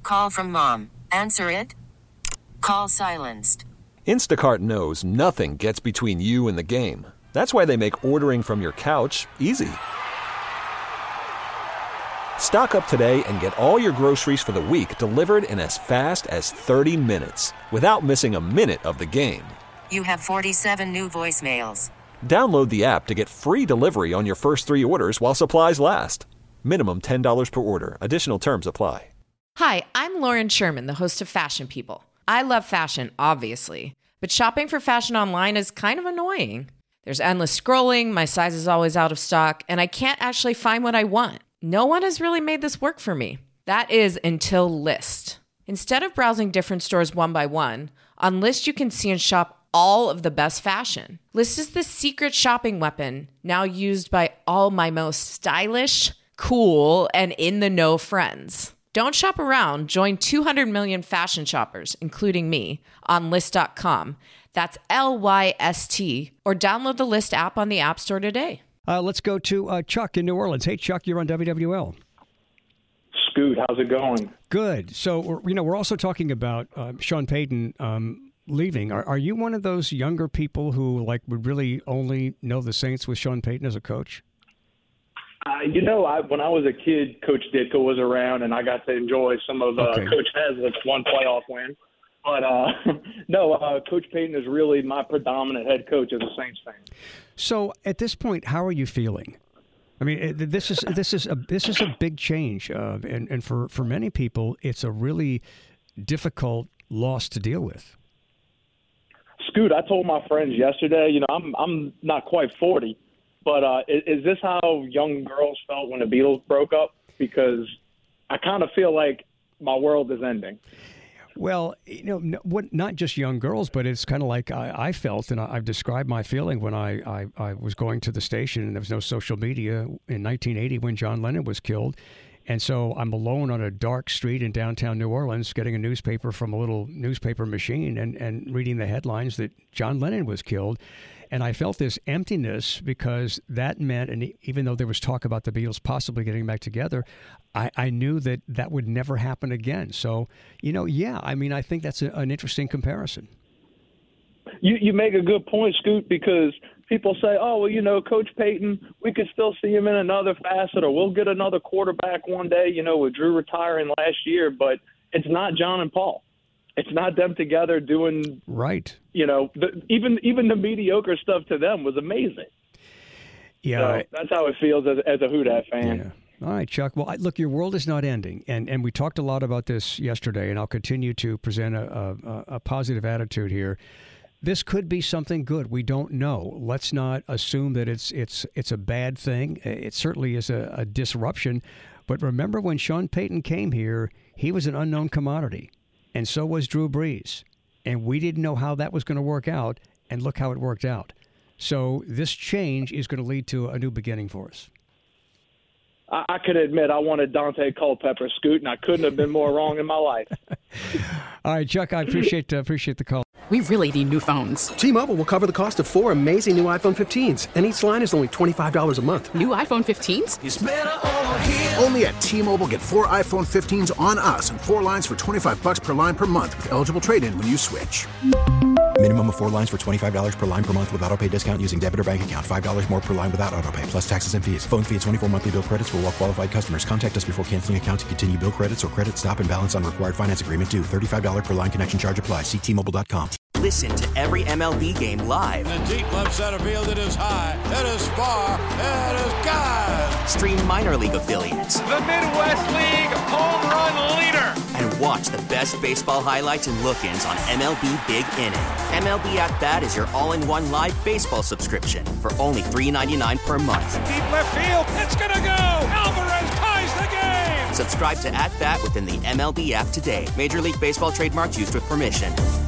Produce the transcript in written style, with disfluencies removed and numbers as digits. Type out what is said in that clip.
call from mom. Answer it. Call silenced. Instacart knows nothing gets between you and the game. That's why they make ordering from your couch easy. Stock up today and get all your groceries for the week delivered in as fast as 30 minutes without missing a minute of the game. You have 47 new voicemails. Download the app to get free delivery on your first 3 orders while supplies last. Minimum $10 per order. Additional terms apply. Hi, I'm Lauren Sherman, the host of Fashion People. I love fashion, obviously, but shopping for fashion online is kind of annoying. There's endless scrolling, my size is always out of stock, and I can't actually find what I want. No one has really made this work for me. That is until Lyst. Instead of browsing different stores one by one, on Lyst you can see and shop all of the best fashion. Lyst is the secret shopping weapon now used by all my most stylish, cool, and in-the-know friends. Don't shop around. Join 200 million fashion shoppers, including me, on Lyst.com. That's Lyst, or download the Lyst app on the App Store today. Let's go to Chuck in New Orleans. Hey, Chuck, you're on WWL. Scoot, how's it going? Good. So, we're also talking about Sean Payton leaving. Are you one of those younger people who would really only know the Saints with Sean Payton as a coach? When I was a kid, Coach Ditka was around, and I got to enjoy some of Coach Haslick's one playoff win. But Coach Payton is really my predominant head coach as a Saints fan. So at this point, how are you feeling? I mean, this is a big change, and for many people, it's a really difficult loss to deal with. Scoot, I told my friends yesterday. I'm not quite 40. But is this how young girls felt when the Beatles broke up? Because I kind of feel like my world is ending. Well, not just young girls, but it's kind of like I felt, and I've described my feeling when I was going to the station and there was no social media in 1980 when John Lennon was killed. And so I'm alone on a dark street in downtown New Orleans getting a newspaper from a little newspaper machine and reading the headlines that John Lennon was killed. And I felt this emptiness because that meant, and even though there was talk about the Beatles possibly getting back together, I knew that would never happen again. So, I think that's an interesting comparison. You make a good point, Scoot, because people say, Coach Payton, we could still see him in another facet, or we'll get another quarterback one day, with Drew retiring last year. But it's not John and Paul. It's not them together doing right. Even the mediocre stuff to them was amazing. Yeah, so that's how it feels as a Who Dat fan. Yeah. All right, Chuck. Well, look, your world is not ending, and we talked a lot about this yesterday, and I'll continue to present a positive attitude here. This could be something good. We don't know. Let's not assume that it's a bad thing. It certainly is a disruption. But remember, when Sean Payton came here, he was an unknown commodity. And so was Drew Brees. And we didn't know how that was going to work out, and look how it worked out. So this change is going to lead to a new beginning for us. I could admit I wanted Dante Culpepper, Scoot, and I couldn't have been more wrong in my life. All right, Chuck, I appreciate the call. We really need new phones. T-Mobile will cover the cost of 4 amazing new iPhone 15s, and each line is only $25 a month. New iPhone 15s? It's better over here. Only at T-Mobile, get 4 iPhone 15s on us and 4 lines for $25 per line per month with eligible trade-in when you switch. Minimum of 4 lines for $25 per line per month with autopay discount using debit or bank account. $5 more per line without autopay, plus taxes and fees. Phone fee at 24 monthly bill credits for well-qualified customers. Contact us before canceling account to continue bill credits or credit stop and balance on required finance agreement due. $35 per line connection charge applies. See T-Mobile.com. Listen to every MLB game live. In the deep left center field, it is high, it is far, it is gone. Stream minor league affiliates. The Midwest League home run leader. And watch the best baseball highlights and look-ins on MLB Big Inning. MLB At Bat is your all-in-one live baseball subscription for only $3.99 per month. Deep left field, it's gonna go. Alvarez ties the game. Subscribe to At Bat within the MLB app today. Major League Baseball trademarks used with permission.